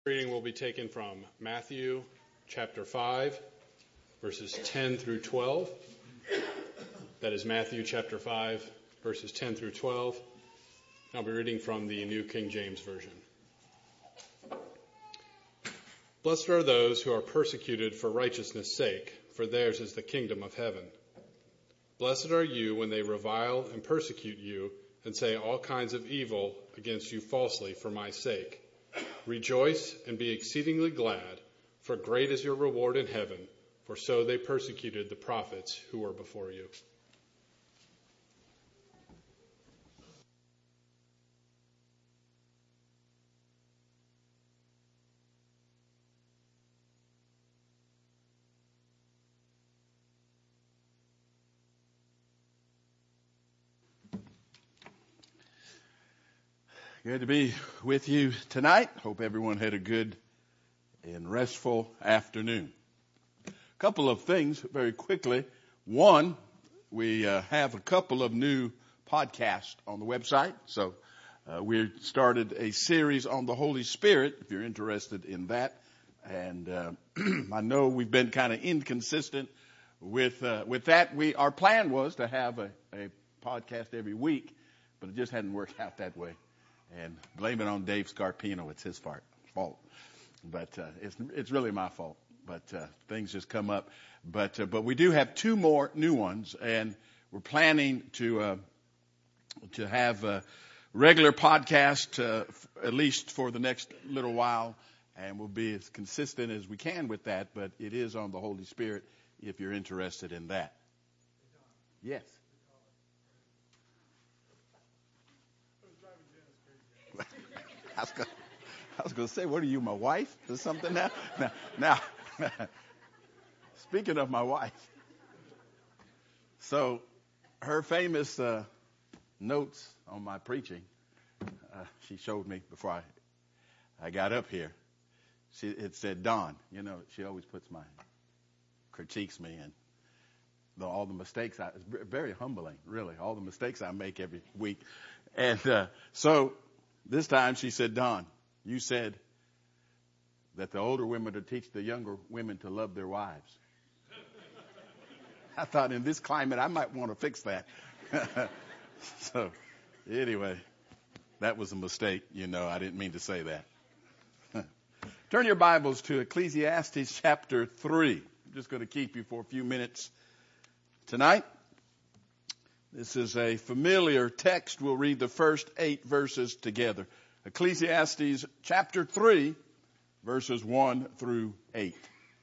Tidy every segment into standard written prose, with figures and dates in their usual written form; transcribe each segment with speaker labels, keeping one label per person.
Speaker 1: Reading will be taken from Matthew chapter 5, verses 10 through 12. That is Matthew chapter 5, verses 10 through 12. I'll be reading from the New King James Version. Blessed are those who are persecuted for righteousness' sake, for theirs is the kingdom of heaven. Blessed are you when they revile and persecute you and say all kinds of evil against you falsely for my sake. Rejoice and be exceedingly glad, for great is your reward in heaven, for so they persecuted the prophets who were before you.
Speaker 2: Good to be with you tonight. Hope everyone had a good and restful afternoon. A couple of things very quickly. One, we have a couple of new podcasts on the website. So we started a series on the Holy Spirit, if you're interested in that. And I know we've been kind of inconsistent with that. Our plan was to have a podcast every week, but it just hadn't worked out that way. And blame it on Dave Scarpino. It's his fault. But it's really my fault. But things just come up. But we do have two more new ones, and we're planning to have a regular podcast at least for the next little while, and we'll be as consistent as we can with that. But it is on the Holy Spirit if you're interested in that. Yes. I was going to say, what are you, my wife or something now? Now, speaking of my wife, so her famous notes on my preaching, she showed me before I got up here. It said, Don, she always critiques me and all the mistakes. It's very humbling, really, all the mistakes I make every week. And so this time she said, Don, you said that the older women to teach the younger women to love their wives. I thought in this climate I might want to fix that. So anyway, that was a mistake. I didn't mean to say that. Turn your Bibles to Ecclesiastes chapter 3. I'm just going to keep you for a few minutes tonight. This is a familiar text. We'll read the first 8 verses together. Ecclesiastes chapter 3, verses 1 through 8.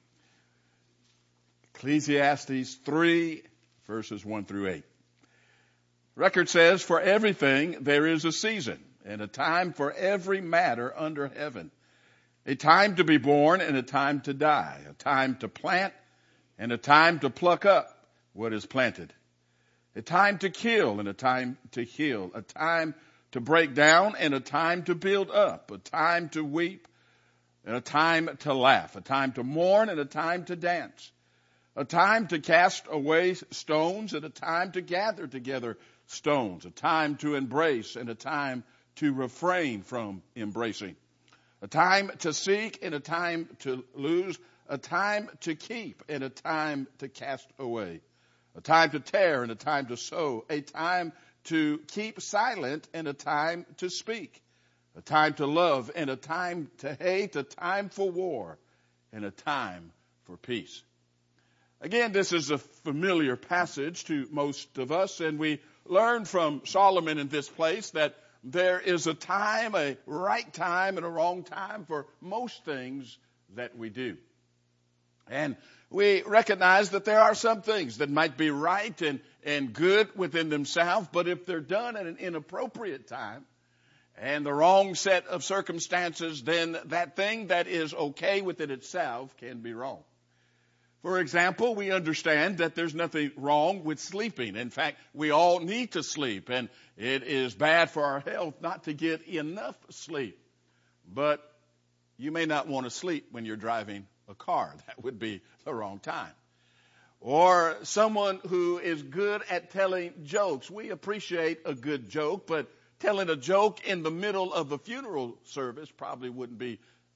Speaker 2: Ecclesiastes 3, verses 1 through 8. Record says, for everything there is a season, and a time for every matter under heaven. A time to be born and a time to die. A time to plant and a time to pluck up what is planted. A time to kill and a time to heal. A time to break down and a time to build up. A time to weep and a time to laugh. A time to mourn and a time to dance. A time to cast away stones and a time to gather together stones. A time to embrace and a time to refrain from embracing. A time to seek and a time to lose. A time to keep and a time to cast away. A time to tear and a time to sow. A time to keep silent and a time to speak. A time to love and a time to hate. A time for war and a time for peace. Again, this is a familiar passage to most of us, and we learn from Solomon in this place that there is a time, a right time and a wrong time for most things that we do. And we recognize that there are some things that might be right and good within themselves, but if they're done at an inappropriate time and the wrong set of circumstances, then that thing that is okay within itself can be wrong. For example, we understand that there's nothing wrong with sleeping. In fact, we all need to sleep, and it is bad for our health not to get enough sleep. But you may not want to sleep when you're driving a car. That would be the wrong time. Or someone who is good at telling jokes. We appreciate a good joke, but telling a joke in the middle of a funeral service probably wouldn't be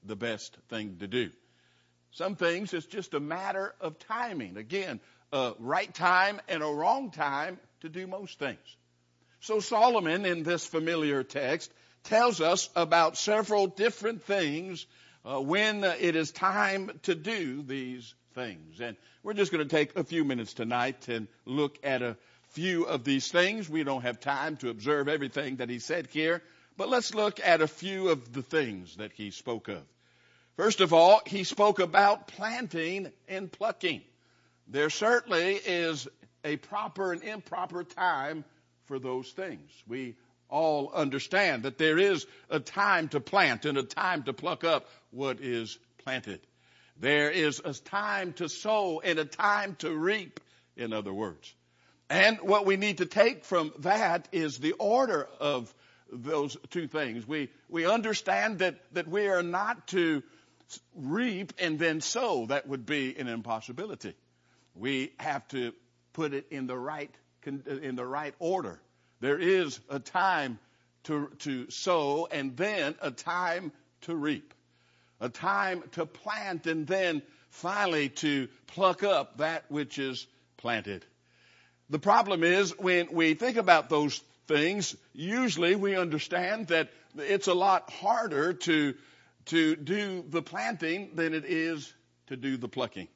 Speaker 2: the best thing to do. Some things it's just a matter of timing. Again, a right time and a wrong time to do most things. So Solomon in this familiar text tells us about several different things when it is time to do these things. And we're just going to take a few minutes tonight and look at a few of these things. We don't have time to observe everything that he said here, but let's look at a few of the things that he spoke of. First of all, he spoke about planting and plucking. There certainly is a proper and improper time for those things. We all understand that there is a time to plant and a time to pluck up what is planted. There is a time to sow and a time to reap, in other words. And what we need to take from that is the order of those two things. We understand that we are not to reap and then sow. That would be an impossibility. We have to put it in the right order. There is a time to sow and then a time to reap. A time to plant and then finally to pluck up that which is planted. The problem is when we think about those things, usually we understand that it's a lot harder to do the planting than it is to do the plucking.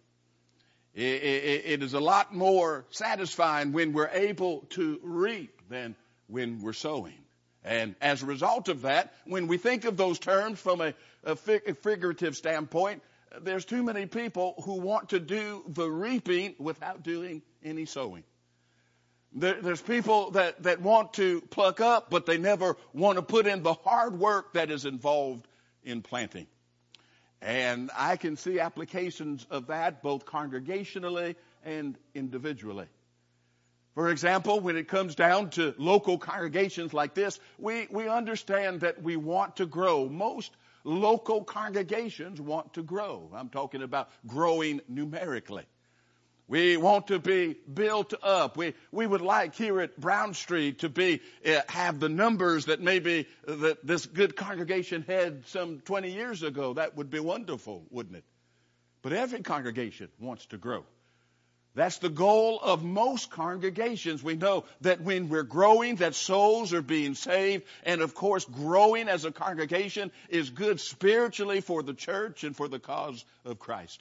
Speaker 2: It is a lot more satisfying when we're able to reap than when we're sowing. And as a result of that, when we think of those terms from a figurative standpoint, there's too many people who want to do the reaping without doing any sowing. There's people that want to pluck up, but they never want to put in the hard work that is involved in planting. And I can see applications of that both congregationally and individually. For example, when it comes down to local congregations like this, we understand that we want to grow. Most local congregations want to grow. I'm talking about growing numerically. We want to be built up. We would like here at Brown Street to have the numbers that maybe that this good congregation had some 20 years ago. That would be wonderful, wouldn't it? But every congregation wants to grow. That's the goal of most congregations. We know that when we're growing, that souls are being saved. And of course, growing as a congregation is good spiritually for the church and for the cause of Christ.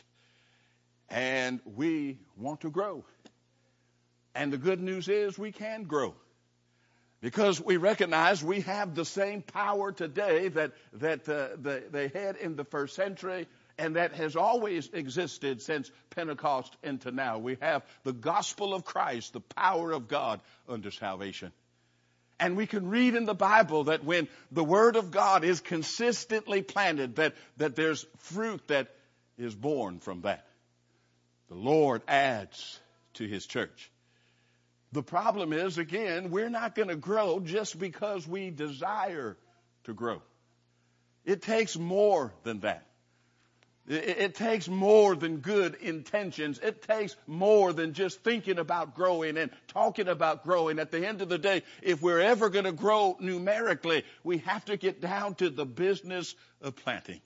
Speaker 2: And we want to grow. And the good news is we can grow. Because we recognize we have the same power today that they had in the first century and that has always existed since Pentecost into now. We have the gospel of Christ, the power of God unto salvation. And we can read in the Bible that when the word of God is consistently planted, that there's fruit that is born from that. The Lord adds to his church. The problem is, again, we're not going to grow just because we desire to grow. It takes more than that. It takes more than good intentions. It takes more than just thinking about growing and talking about growing. At the end of the day, if we're ever going to grow numerically, we have to get down to the business of planting.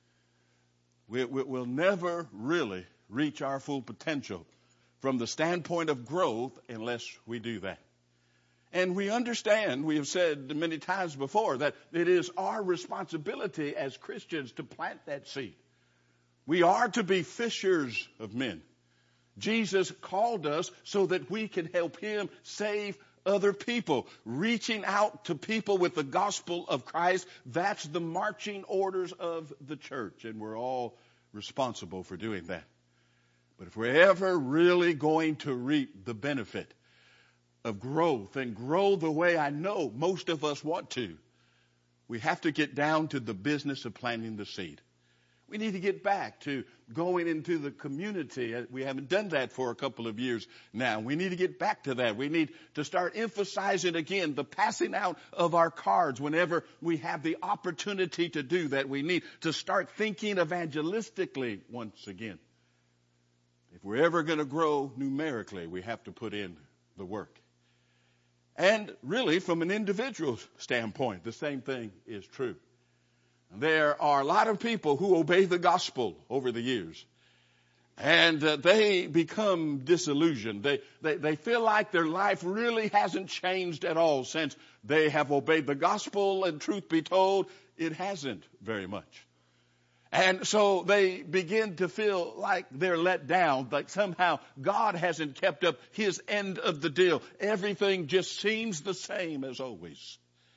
Speaker 2: We'll never really reach our full potential from the standpoint of growth unless we do that. And we understand, we have said many times before, that it is our responsibility as Christians to plant that seed. We are to be fishers of men. Jesus called us so that we can help him save other people. Reaching out to people with the gospel of Christ, that's the marching orders of the church. And we're all responsible for doing that. But if we're ever really going to reap the benefit of growth and grow the way I know most of us want to, we have to get down to the business of planting the seed. We need to get back to going into the community. We haven't done that for a couple of years now. We need to get back to that. We need to start emphasizing again the passing out of our cards whenever we have the opportunity to do that. We need to start thinking evangelistically once again. If we're ever going to grow numerically, we have to put in the work. And really, from an individual standpoint, the same thing is true. There are a lot of people who obey the gospel over the years. And they become disillusioned. They feel like their life really hasn't changed at all since they have obeyed the gospel, and truth be told, it hasn't very much. And so they begin to feel like they're let down, like somehow God hasn't kept up his end of the deal. Everything just seems the same as always.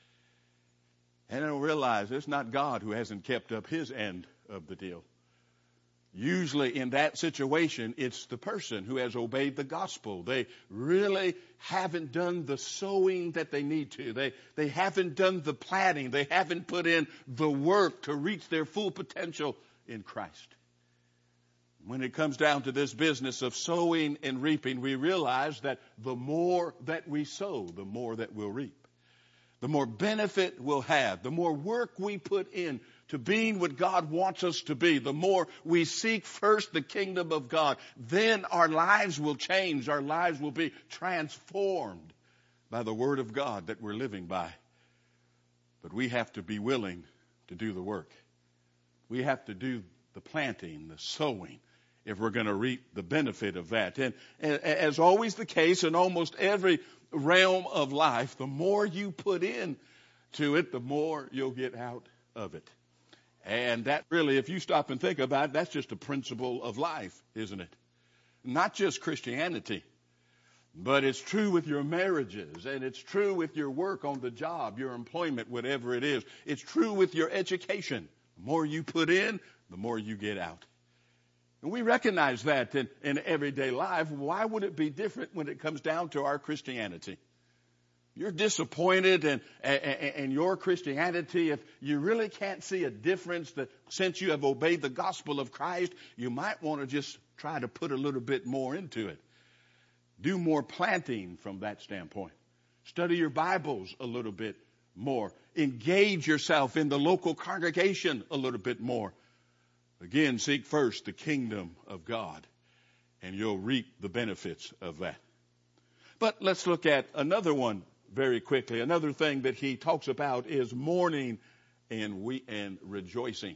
Speaker 2: And they'll realize it's not God who hasn't kept up his end of the deal. Usually in that situation, it's the person who has obeyed the gospel. They really haven't done the sowing that they need to. They haven't done the planting. They haven't put in the work to reach their full potential in Christ. When it comes down to this business of sowing and reaping, we realize that the more that we sow, the more that we'll reap. The more benefit we'll have, the more work we put in to being what God wants us to be, the more we seek first the kingdom of God, then our lives will change. Our lives will be transformed by the word of God that we're living by. But we have to be willing to do the work. We have to do the planting, the sowing, if we're going to reap the benefit of that. And as always the case in almost every realm of life, the more you put in to it, the more you'll get out of it. And that really, if you stop and think about it, that's just a principle of life, isn't it? Not just Christianity, but it's true with your marriages, and it's true with your work on the job, your employment, whatever it is. It's true with your education. The more you put in, the more you get out. And we recognize that in everyday life. Why would it be different when it comes down to our Christianity? You're disappointed in your Christianity if you really can't see a difference that since you have obeyed the gospel of Christ, you might want to just try to put a little bit more into it. Do more planting from that standpoint. Study your Bibles a little bit more. Engage yourself in the local congregation a little bit more. Again, seek first the kingdom of God, and you'll reap the benefits of that. But let's look at another one very quickly. Another thing that he talks about is mourning and rejoicing.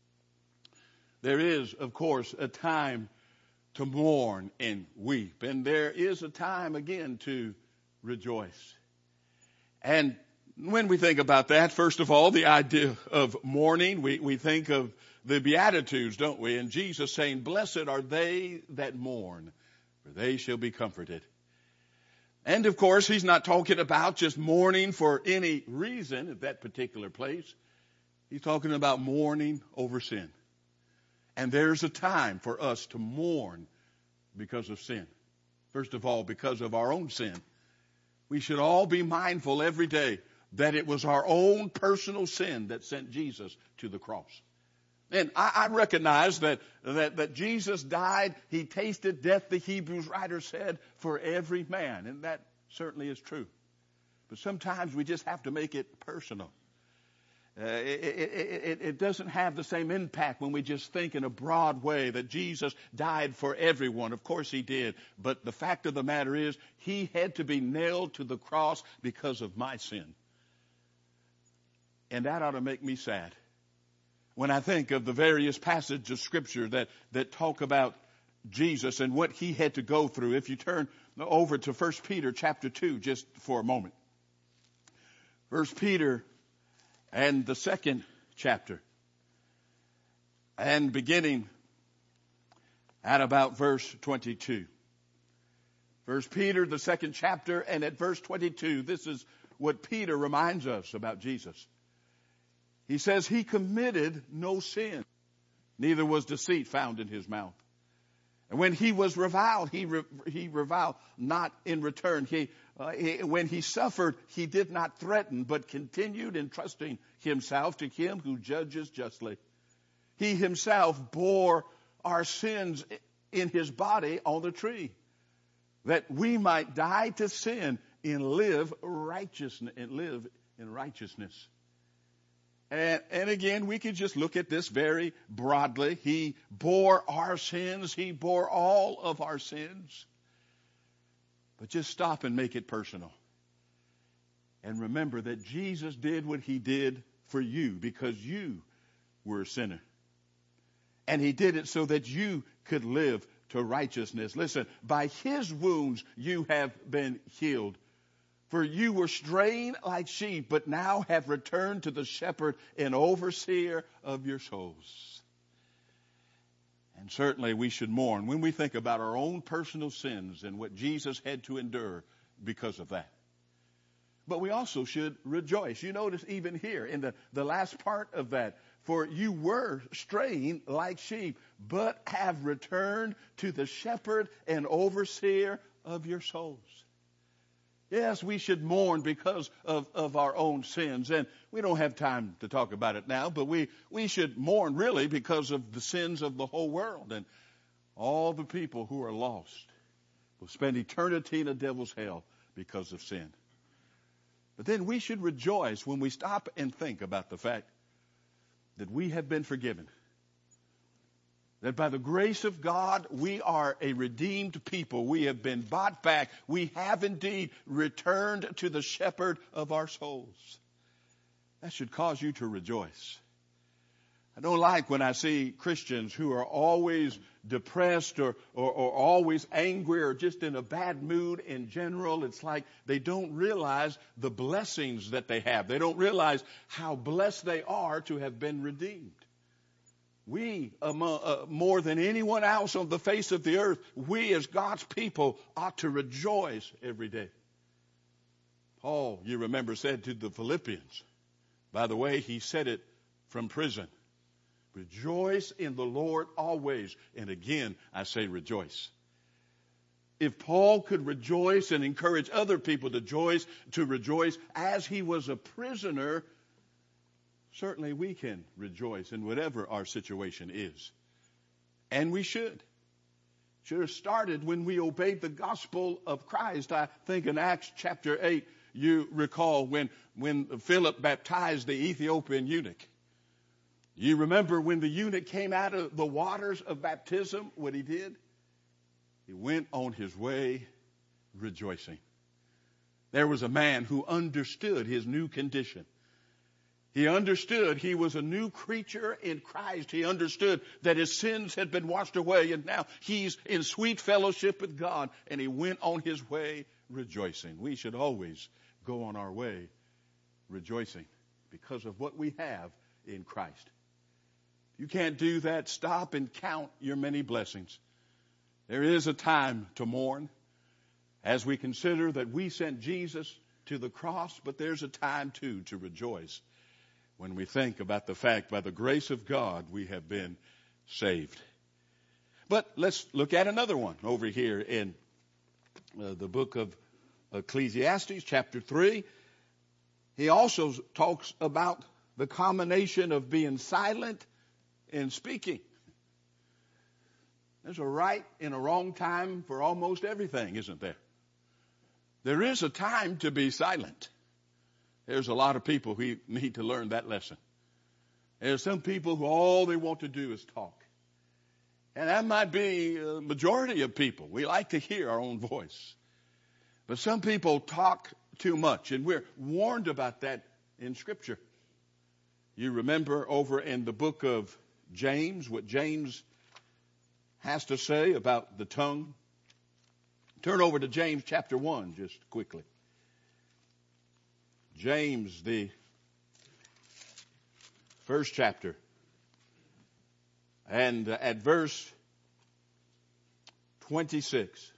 Speaker 2: There is, of course, a time to mourn and weep, and there is a time again to rejoice. And when we think about that, first of all, the idea of mourning, we think of the Beatitudes, don't we? And Jesus saying, "Blessed are they that mourn, for they shall be comforted." And of course, he's not talking about just mourning for any reason at that particular place. He's talking about mourning over sin. And there's a time for us to mourn because of sin. First of all, because of our own sin. We should all be mindful every day that it was our own personal sin that sent Jesus to the cross. And I recognize that Jesus died, he tasted death, the Hebrews writer said, for every man. And that certainly is true. But sometimes we just have to make it personal. It doesn't have the same impact when we just think in a broad way that Jesus died for everyone. Of course he did. But the fact of the matter is, he had to be nailed to the cross because of my sin. And that ought to make me sad. When I think of the various passages of Scripture that talk about Jesus and what he had to go through. If you turn over to 1 Peter chapter 2 just for a moment. 1 Peter and the second chapter. And beginning at about verse 22. 1 Peter, the second chapter, and at verse 22, this is what Peter reminds us about Jesus. He says, he committed no sin, neither was deceit found in his mouth. And when he was reviled, he reviled not in return. When he suffered, he did not threaten, but continued entrusting himself to him who judges justly. He himself bore our sins in his body on the tree, that we might die to sin and live in righteousness. And again, we could just look at this very broadly. He bore our sins. He bore all of our sins. But just stop and make it personal. And remember that Jesus did what he did for you because you were a sinner. And he did it so that you could live to righteousness. Listen, by his wounds you have been healed. For you were straying like sheep, but now have returned to the shepherd and overseer of your souls. And certainly we should mourn when we think about our own personal sins and what Jesus had to endure because of that. But we also should rejoice. You notice even here in the last part of that, for you were straying like sheep, but have returned to the shepherd and overseer of your souls. Yes, we should mourn because of our own sins. And we don't have time to talk about it now, but we should mourn really because of the sins of the whole world. And all the people who are lost will spend eternity in the devil's hell because of sin. But then we should rejoice when we stop and think about the fact that we have been forgiven. That by the grace of God, we are a redeemed people. We have been bought back. We have indeed returned to the shepherd of our souls. That should cause you to rejoice. I don't like when I see Christians who are always depressed or always angry or just in a bad mood in general. It's like they don't realize the blessings that they have. They don't realize how blessed they are to have been redeemed. We, more than anyone else on the face of the earth, we as God's people ought to rejoice every day. Paul, you remember, said to the Philippians, by the way, he said it from prison, rejoice in the Lord always. And again, I say rejoice. If Paul could rejoice and encourage other people to rejoice as he was a prisoner, certainly we can rejoice in whatever our situation is. And we should. Should have started when we obeyed the gospel of Christ. I think in Acts chapter 8, you recall when Philip baptized the Ethiopian eunuch. You remember when the eunuch came out of the waters of baptism, what he did? He went on his way rejoicing. There was a man who understood his new condition. He understood he was a new creature in Christ. He understood that his sins had been washed away, and now he's in sweet fellowship with God, and he went on his way rejoicing. We should always go on our way rejoicing because of what we have in Christ. You can't do that. Stop and count your many blessings. There is a time to mourn as we consider that we sent Jesus to the cross, but there's a time too to rejoice when we think about the fact by the grace of God we have been saved. But let's look at another one over here in the book of Ecclesiastes, chapter 3. He also talks about the combination of being silent and speaking. There's a right and a wrong time for almost everything, isn't there? There is a time to be silent. There's a lot of people who need to learn that lesson. There's some people who all they want to do is talk. And that might be a majority of people. We like to hear our own voice. But some people talk too much, and we're warned about that in Scripture. You remember over in the book of James, what James has to say about the tongue. Turn over to James chapter 1 just quickly. James, the first chapter. And at verse 26.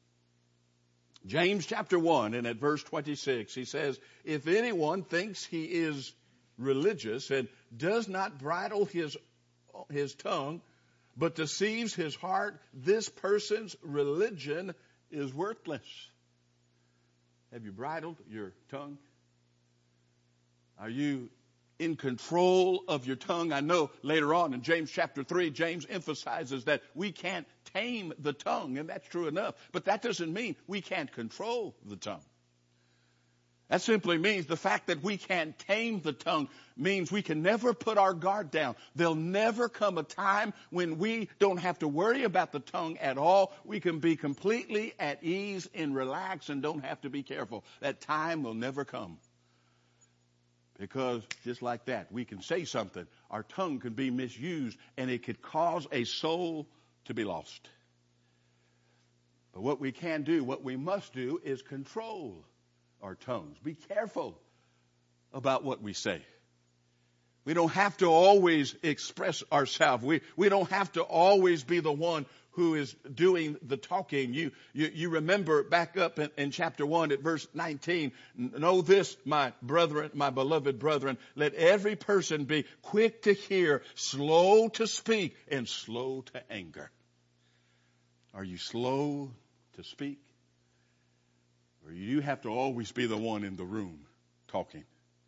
Speaker 2: James chapter 1 and at verse 26, he says, if anyone thinks he is religious and does not bridle his tongue, but deceives his heart, this person's religion is worthless. Have you bridled your tongue? Are you in control of your tongue? I know later on in James chapter 3, James emphasizes that we can't tame the tongue, and that's true enough. But that doesn't mean we can't control the tongue. That simply means the fact that we can't tame the tongue means we can never put our guard down. There'll never come a time when we don't have to worry about the tongue at all. We can be completely at ease and relax and don't have to be careful. That time will never come. Because just like that, we can say something. Our tongue can be misused, and it could cause a soul to be lost. But what we can do, what we must do, is control our tongues. Be careful about what we say. We don't have to always express ourselves. We don't have to always be the one who is doing the talking. You remember back up in chapter 1 at verse 19, know this, my brethren, my beloved brethren, let every person be quick to hear, slow to speak, and slow to anger. Are you slow to speak? Or you have to always be the one in the room talking?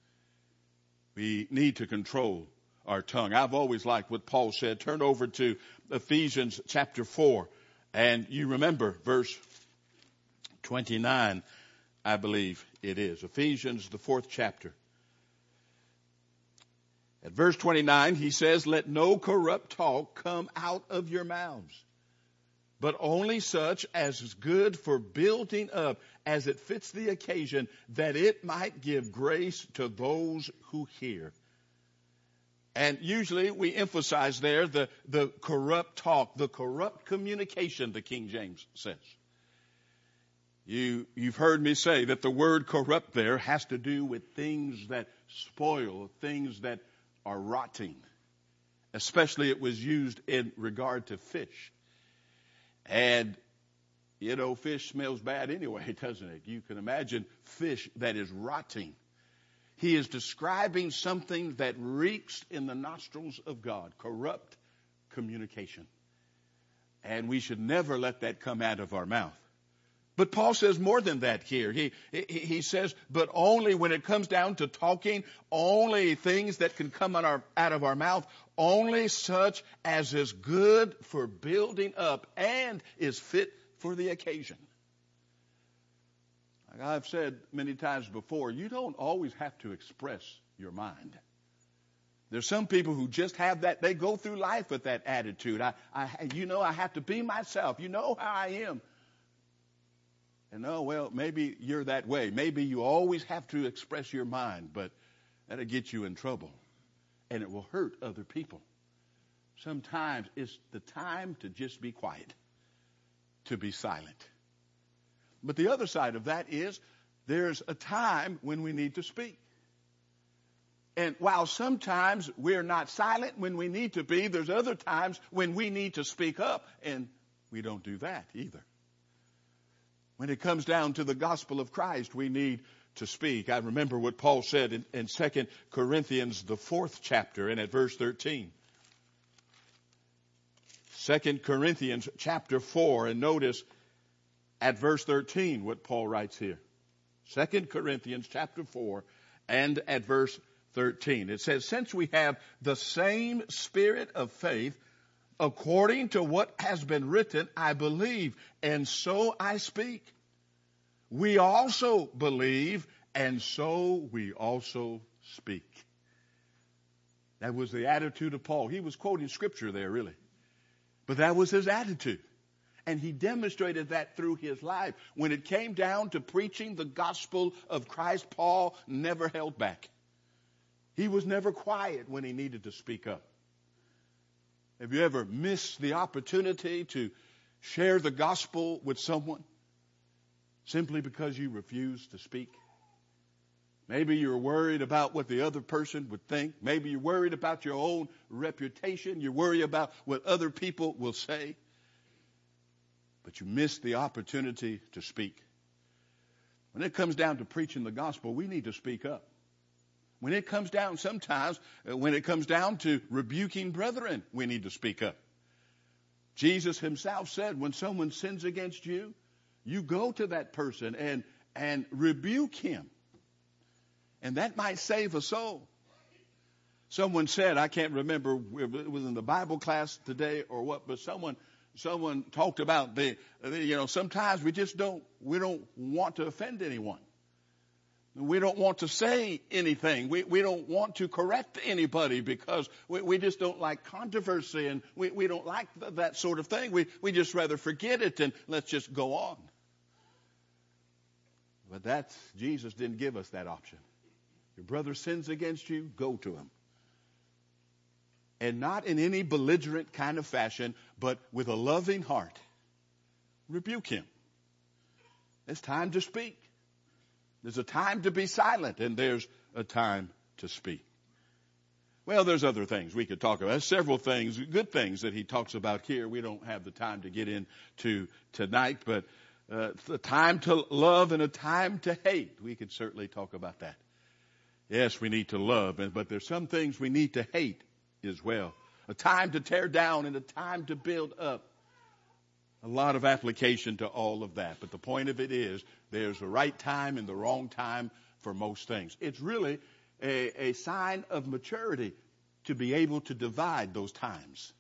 Speaker 2: We need to control our tongue. I've always liked what Paul said. Turn over to Ephesians chapter 4. And you remember verse 29, I believe it is. Ephesians, the 4th chapter. At verse 29, he says, let no corrupt talk come out of your mouths, but only such as is good for building up as it fits the occasion, that it might give grace to those who hear. And usually we emphasize there the corrupt talk, the corrupt communication, the King James says. You've heard me say that the word corrupt there has to do with things that spoil, things that are rotting. Especially it was used in regard to fish. And, you know, fish smells bad anyway, doesn't it? You can imagine fish that is rotting. He is describing something that reeks in the nostrils of God, corrupt communication. And we should never let that come out of our mouth. But Paul says more than that here. He says, but only when it comes down to talking, only things that can come out of our mouth, only such as is good for building up and is fit for the occasion. Like I've said many times before, you don't always have to express your mind. There's some people who just have that. They go through life with that attitude. I have to be myself. You know how I am. And well, maybe you're that way. Maybe you always have to express your mind, but that'll get you in trouble. And it will hurt other people. Sometimes it's the time to just be quiet, to be silent. But the other side of that is there's a time when we need to speak. And while sometimes we're not silent when we need to be, there's other times when we need to speak up, and we don't do that either. When it comes down to the gospel of Christ, we need to speak. I remember what Paul said in 2 Corinthians, the 4th chapter, and at verse 13. 2 Corinthians chapter 4, and notice at verse 13 what Paul writes here. 2 Corinthians chapter 4 and at verse 13. It says, since we have the same spirit of faith, according to what has been written, I believe, and so I speak. We also believe, and so we also speak. That was the attitude of Paul. He was quoting scripture there, really. But that was his attitude. And he demonstrated that through his life. When it came down to preaching the gospel of Christ, Paul never held back. He was never quiet when he needed to speak up. Have you ever missed the opportunity to share the gospel with someone simply because you refused to speak? Maybe you're worried about what the other person would think. Maybe you're worried about your own reputation. You worry about what other people will say. But you missed the opportunity to speak. When it comes down to preaching the gospel, we need to speak up. When it comes down to rebuking brethren, we need to speak up. Jesus himself said, when someone sins against you, you go to that person and rebuke him. And that might save a soul. Someone said, I can't remember if it was in the Bible class today or what, but someone talked about sometimes we don't want to offend anyone. We don't want to say anything. We don't want to correct anybody because we just don't like controversy, and we don't like that sort of thing. We just rather forget it and let's just go on. But Jesus didn't give us that option. Your brother sins against you, go to him. And not in any belligerent kind of fashion, but with a loving heart. Rebuke him. It's time to speak. There's a time to be silent, and there's a time to speak. Well, there's other things we could talk about. There's several things, good things that he talks about here. We don't have the time to get into tonight, but a time to love and a time to hate. We could certainly talk about that. Yes, we need to love, but there's some things we need to hate as well. A time to tear down and a time to build up. A lot of application to all of that. But the point of it is there's a right time and the wrong time for most things. It's really a sign of maturity to be able to divide those times.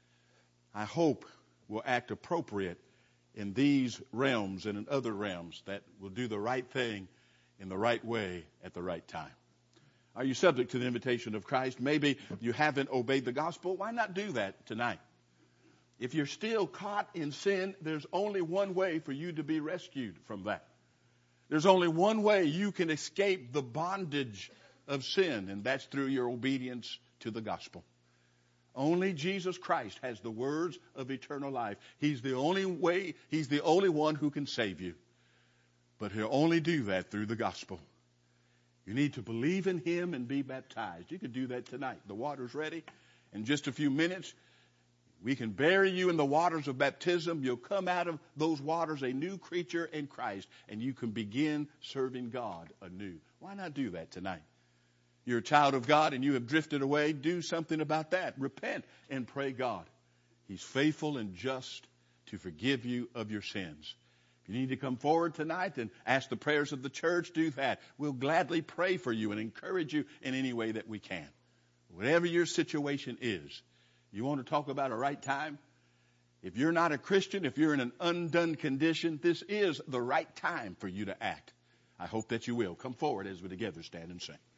Speaker 2: I hope we'll act appropriate in these realms and in other realms, that will do the right thing in the right way at the right time. Are you subject to the invitation of Christ? Maybe you haven't obeyed the gospel. Why not do that tonight? If you're still caught in sin, there's only one way for you to be rescued from that. There's only one way you can escape the bondage of sin, and that's through your obedience to the gospel. Only Jesus Christ has the words of eternal life. He's the only way, He's the only one who can save you. But He'll only do that through the gospel. You need to believe in Him and be baptized. You can do that tonight. The water's ready. In just a few minutes, we can bury you in the waters of baptism. You'll come out of those waters a new creature in Christ, and you can begin serving God anew. Why not do that tonight? You're a child of God and you have drifted away. Do something about that. Repent and pray God. He's faithful and just to forgive you of your sins. If you need to come forward tonight and ask the prayers of the church, do that. We'll gladly pray for you and encourage you in any way that we can. Whatever your situation is, you want to talk about a right time? If you're not a Christian, if you're in an undone condition, this is the right time for you to act. I hope that you will. Come forward as we together stand and sing.